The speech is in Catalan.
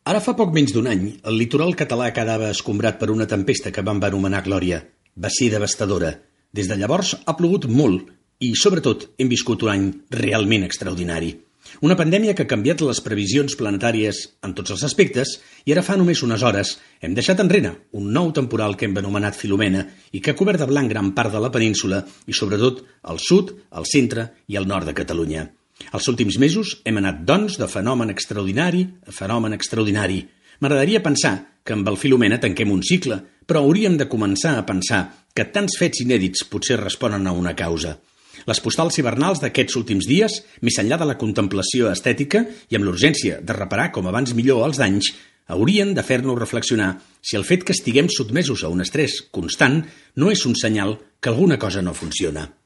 Ara fa poc menys d'un any, el litoral català quedava escombrat per una tempesta que van anomenar Glòria. Va ser devastadora. Des de llavors ha plogut molt i, sobretot, hem viscut un any realment extraordinari. Una pandèmia que ha canviat les previsions planetàries en tots els aspectes i ara fa només unes hores hem deixat enrere un nou temporal que hem anomenat Filomena i que ha cobert de blanc gran part de la península i, sobretot, el sud, el centre i el nord de Catalunya. Els últims mesos hem anat, doncs, de fenomen extraordinari a fenomen extraordinari. M'agradaria pensar que amb el Filomena tanquem un cicle, però hauríem de començar a pensar que tants fets inèdits potser responen a una causa. Les postals hivernals d'aquests últims dies, més enllà de la contemplació estètica i amb l'urgència de reparar com abans millor els danys, haurien de fer-nos reflexionar si el fet que estiguem sotmesos a un estrès constant no és un senyal que alguna cosa no funciona.